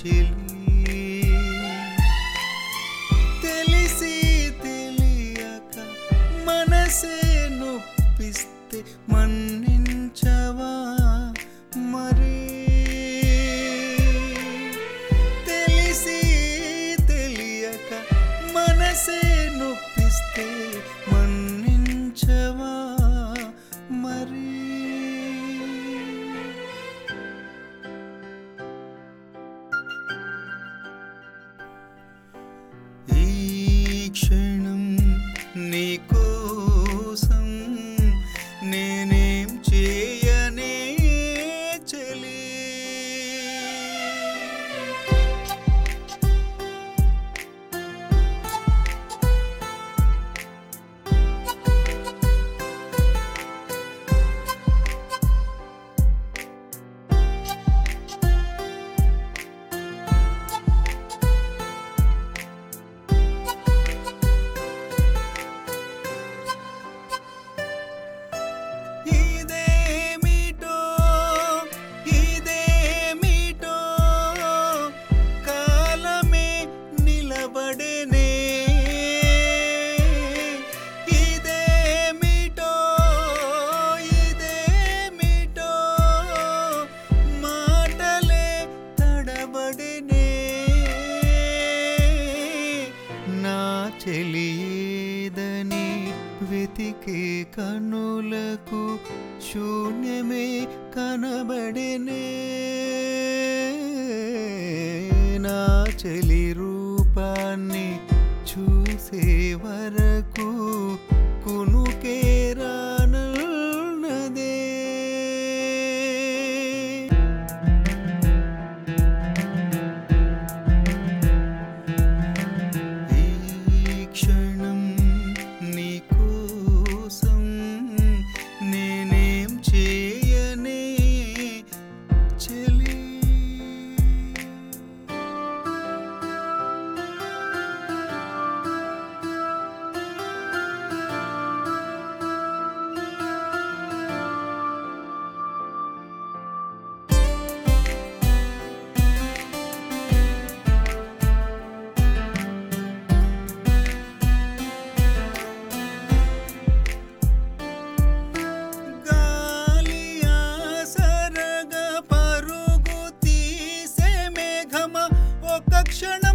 చెలి తెలిసి తెలియక మనసే నొప్పిస్తే మన్నించవా మరి తెలిసి తెలియక మనసే నొప్పిస్తే మన్నించవా మరి ఈ క్షణం నీకోసం నేనేం చేయనే చెలి ఇదేమిటో కాలమే నిలబడేనే ఇదేమిటో మాటలే తడబడేనే నా చెలియేదని వెతికే కనులకు శూన్యమే కనబడేనే నా చెలి రూపాన్ని చూసే వరకు కునుకే రానన్నదే ఈ క్షణం నీకోసం నేనేం చేయనే చెలి గాలి ఆసరగా పరుగు తీసే మేఘమ ఒక క్షణ